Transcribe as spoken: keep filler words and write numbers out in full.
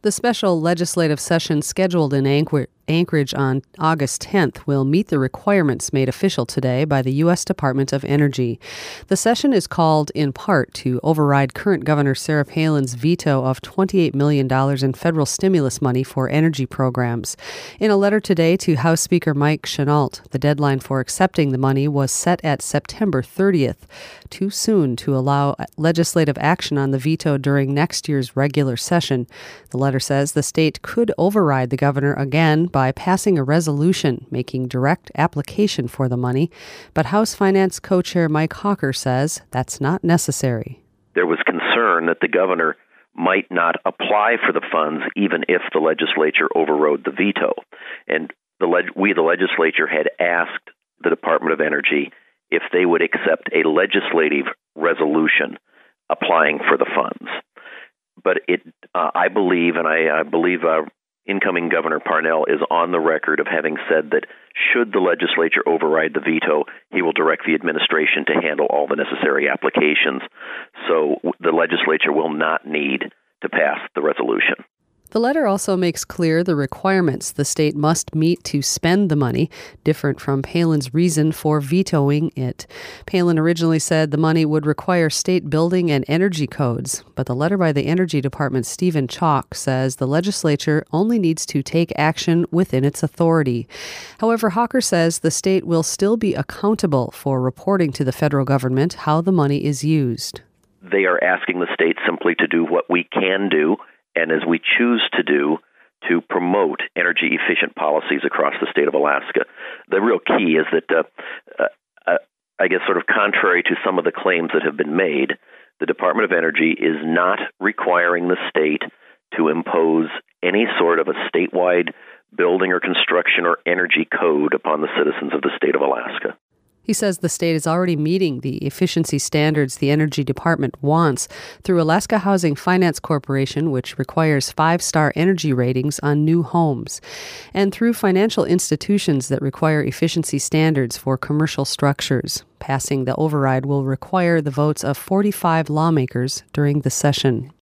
The special legislative session scheduled in Anchor- Anchorage on August tenth will meet the requirements made official today by the U S Department of Energy. The session is called in part to override current Governor Sarah Palin's veto of twenty-eight million dollars in federal stimulus money for energy programs. In a letter today to House Speaker Mike Chenault, the deadline for accepting the money was set at September thirtieth, too soon to allow legislative action on the veto during next year's regular session. The letter says the state could override the governor again by passing a resolution making direct application for the money, but House Finance Co-Chair Mike Hawker says that's not necessary. There was concern that the governor might not apply for the funds even if the legislature overrode the veto. And the leg- we, the legislature, had asked the Department of Energy if they would accept a legislative resolution applying for the funds. But it, uh, I believe, and I, I believe uh, incoming Governor Parnell is on the record of having said that should the legislature override the veto, he will direct the administration to handle all the necessary applications. So the legislature will not need to pass the resolution. The letter also makes clear the requirements the state must meet to spend the money, different from Palin's reason for vetoing it. Palin originally said the money would require state building and energy codes, but the letter by the Energy Department's Stephen Chalk says the legislature only needs to take action within its authority. However, Hawker says the state will still be accountable for reporting to the federal government how the money is used. They are asking the state simply to do what we can do, and as we choose to do, to promote energy-efficient policies across the state of Alaska. The real key is that, uh, uh, I guess sort of contrary to some of the claims that have been made, the Department of Energy is not requiring the state to impose any sort of a statewide building or construction or energy code upon the citizens of the state of Alaska. He says the state is already meeting the efficiency standards the Energy Department wants through Alaska Housing Finance Corporation, which requires five-star energy ratings on new homes, and through financial institutions that require efficiency standards for commercial structures. Passing the override will require the votes of forty-five lawmakers during the session.